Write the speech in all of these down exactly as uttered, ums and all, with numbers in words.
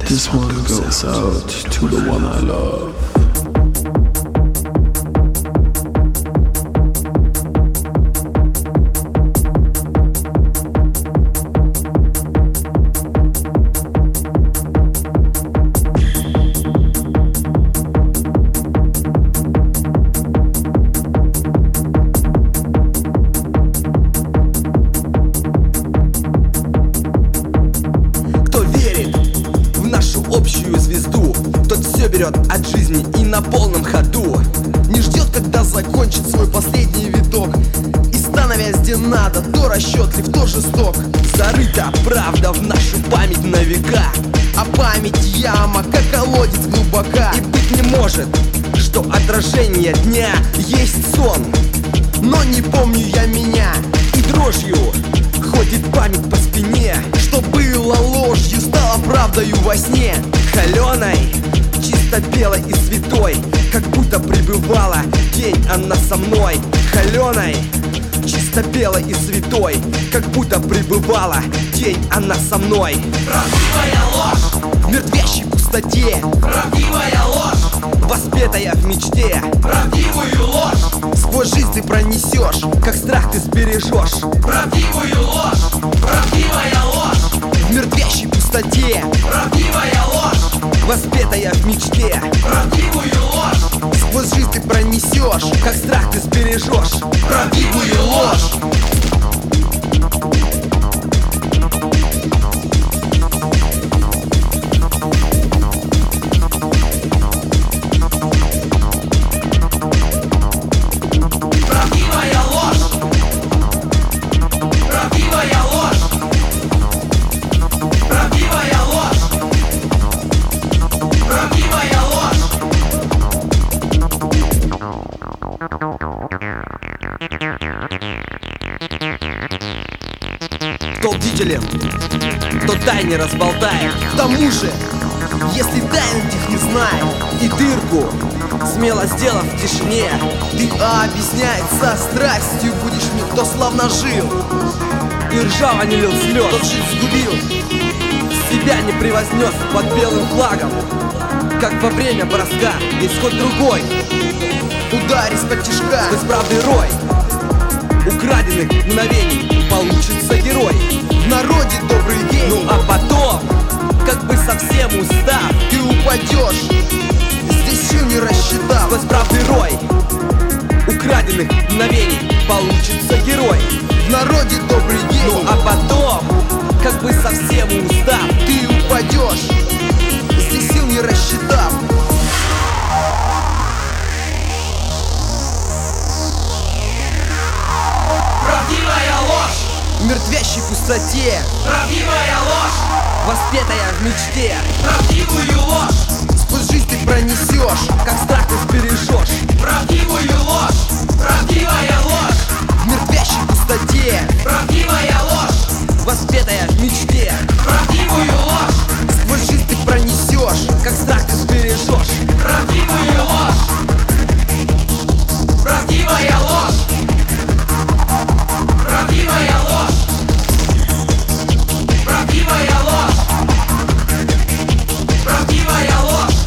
This one goes out to the one I love. Общую звезду, тот все берет от жизни и на полном ходу. Не ждет, когда закончит свой последний виток, и становясь где надо, то расчетлив, то жесток. Зарыта правда в нашу память на века, а память яма, как колодец глубока. И быть не может, что отражение дня есть сон, но не помню я меня, и дрожью ходит память по спине. Что было ложью, стало правдою во сне. Холеной, чисто белой и святой, как будто пребывала день она со мной. Холеной, чисто белой и святой, как будто пребывала день она со мной. Правдивая ложь в мертвящей пустоте, правдивая ложь воспетая в мечте. Правдивую ложь сквозь жизнь ты пронесешь, как страх ты сбережешь. Правдивую ложь, правдивая ложь в мертвящей пустоте, правдивая ложь воспетая в мечте. Правдивую ложь сквозь жизнь ты пронесешь, как страх ты сбережешь. Правдивую ложь. Кто бдителен, кто тайне разболтает. К тому же, если тайн этих не знает, и дырку смело сделав в тишине, ты объясняется страстью будешь мне, кто славно жил и ржаво не лил слез. Тот жизнь сгубил, себя не превознес под белым флагом, как во время броска исход другой. Ударь из-под тишка, без правды рой украденных мгновений, получится герой. В народе добрый день, ну а потом, как бы совсем устав, ты упадешь, здесь сил не рассчитав. Сквозь правды рой украденных мгновений, получится герой. В народе добрый день, ну а потом, как бы совсем устав, ты упадешь, здесь сил не рассчитав. Правдивая ложь В мертвящей пустоте, правдивая ложь воспетая в мечте. Правдивую ложь Сквозь жизнь ты пронесешь, как страх ты сбережешь. Правдивую ложь, правдивая ложь В мертвящей пустоте, правдивая ложь воспетая в мечте. Правдивую ложь, Сквозь жизнь ты пронесешь, как страх ты сбережешь. правдивую ложь, правдивая ложь, правдивая ложь, правдивая ложь, правдивая ложь.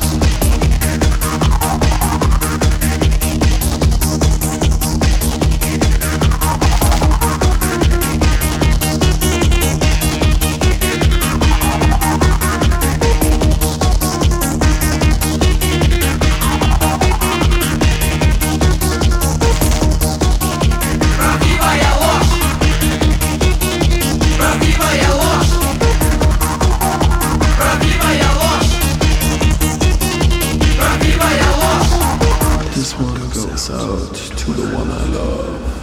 This one goes out to the one I love.